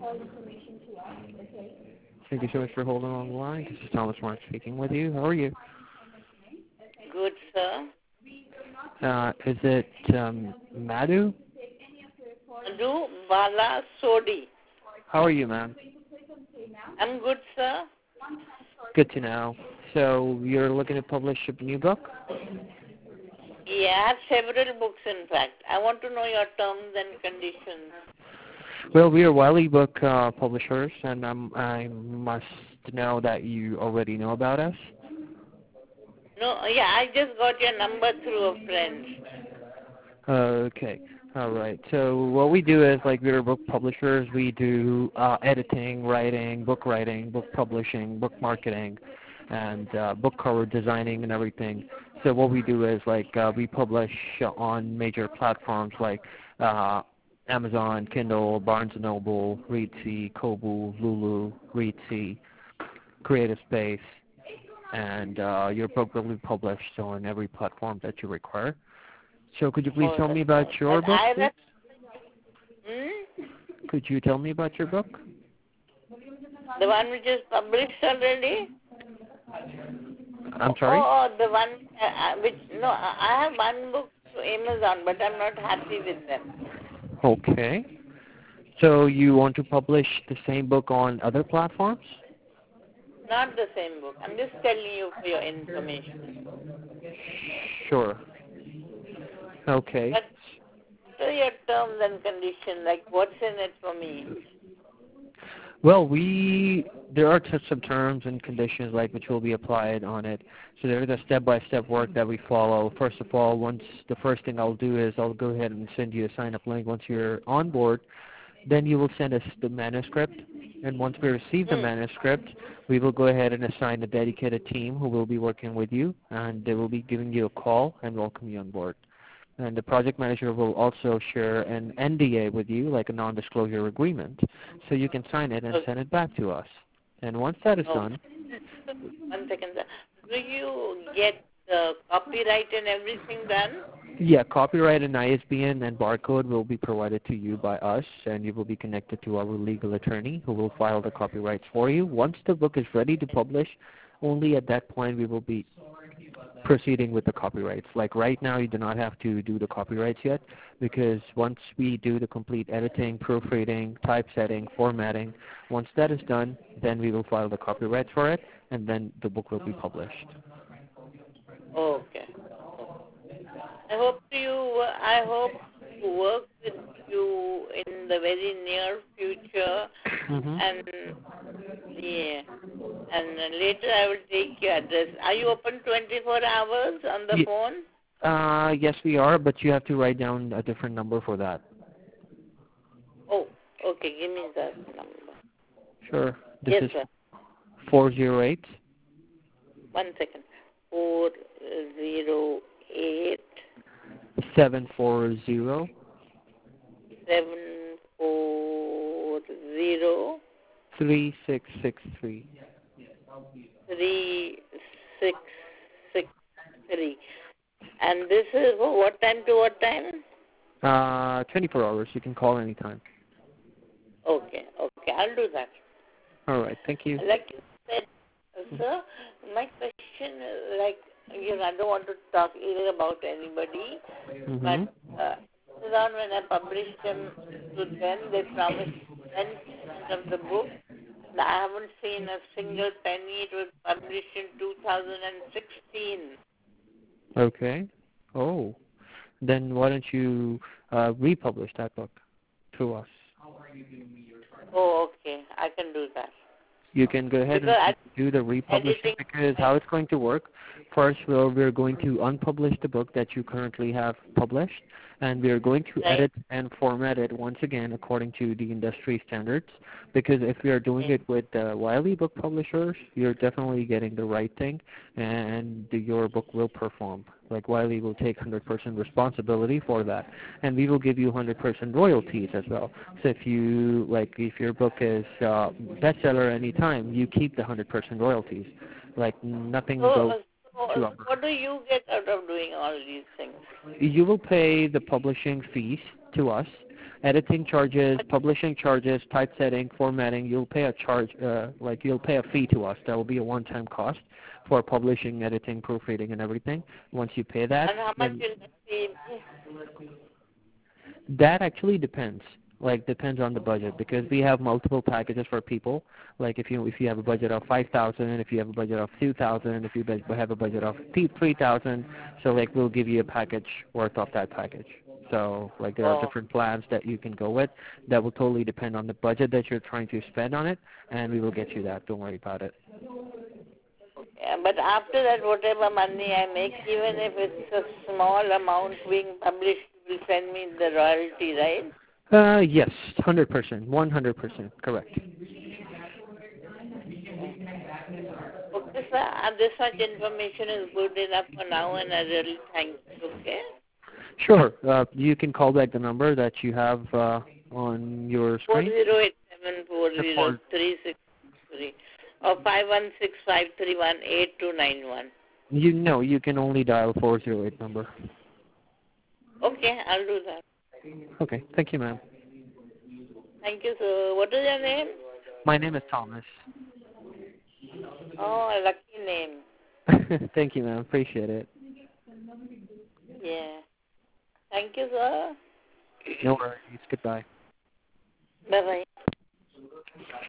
Thank you so much for holding on the line. This is Thomas Mark speaking with you. How are you? Good, sir. Is it Madhu? Madhu Bala Sodi. How are you, ma'am? I'm good, sir. Good to know. So you're looking to publish a new book? Yeah, I have several books, in fact. I want to know your terms and conditions. Well, we are Wiley Book publishers, and I must know that you already know about us. No, yeah, I just got your number through a friend. Okay. All right. So what we do is, like, we're book publishers. We do editing, writing, book publishing, book marketing, and book cover designing and everything. So what we do is, like, we publish on major platforms like Amazon, Kindle, Barnes & Noble, Readsy, Kobo, Lulu, Readsy, Creative Space, and your book will be published on every platform that you require. So could you please tell me about your book, please? Could you tell me about your book? The one which is published already? I'm sorry? Oh, the one I have one book to Amazon, but I'm not happy with them. Okay. So you want to publish the same book on other platforms? Not the same book. I'm just telling you for your information. Sure. Okay. But what are your terms and conditions? Like, what's in it for me? Well, there are some terms and conditions like which will be applied on it. So there is a step-by-step work that we follow. First of all, the first thing I'll do is I'll go ahead and send you a sign-up link once you're on board. Then you will send us the manuscript, and once we receive the manuscript, we will go ahead and assign a dedicated team who will be working with you, and they will be giving you a call and welcome you on board. And the project manager will also share an NDA with you, like a non-disclosure agreement, so you can sign it and send it back to us. And once that is done... 1 second, sir. Do you get the copyright and everything done? Yeah, copyright and ISBN and barcode will be provided to you by us, and you will be connected to our legal attorney who will file the copyrights for you. Once the book is ready to publish, only at that point we will be proceeding with the copyrights. Like right now, you do not have to do the copyrights yet, because once we do the complete editing, proofreading, typesetting, formatting, once that is done, then we will file the copyrights for it, and then the book will be published. Okay. I hope to work with you in the very near future, and later I will take your address. Are you open 24 hours on the phone? Yes, we are, but you have to write down a different number for that. Oh, okay. Give me that number. Sure. Yes, is sir. 408. 1 second. 408 740 3663. 3663. And this is what time to what time? 24 hours. You can call anytime. Okay. I'll do that. All right. Thank you. Like you said, sir, my question is I don't want to talk ill about anybody, but around when I published them to them, they promised 10% of the book. I haven't seen a single penny. It was published in 2016. Okay. Oh. Then why don't you republish that book through us? Oh, okay. I can do that. You can go ahead and do the republishing, because how it's going to work, first we're going to unpublish the book that you currently have published, and we are going to edit and format it once again according to the industry standards, because if we are doing it with Wiley Book Publishers, you're definitely getting the right thing, and your book will perform. Like Wiley will take 100% responsibility for that, and we will give you 100% royalties as well. So if your book is bestseller anytime, you keep the 100% royalties. Like nothing goes to us. What do you get out of doing all these things? You will pay the publishing fees to us. editing charges, publishing charges, typesetting, formatting. You'll pay a charge, you'll pay a fee to us. That will be a one-time cost for publishing, editing, proofreading, and everything. Once you pay that, and how much will that be? That actually depends. Depends on the budget, because we have multiple packages for people. Like if you have a budget of 5,000, if you have a budget of 2,000, if you have a budget of 3,000, so we'll give you a package worth of that package. So there are different plans that you can go with. That will totally depend on the budget that you're trying to spend on it, and we will get you that. Don't worry about it. Yeah, but after that, whatever money I make, even if it's a small amount being published, you will send me the royalty, right? Yes, 100%, 100%, correct. Okay, sir. This much information is good enough for now, and I really thank you, okay? Sure. You can call back the number that you have on your screen. 4087403663 or 516-531-8291. You can only dial 408 number. Okay, I'll do that. Okay, thank you, ma'am. Thank you, sir. What is your name? My name is Thomas. Oh, a lucky name. Thank you, ma'am. Appreciate it. Yeah. Thank you, sir. No worries. Goodbye. Bye-bye.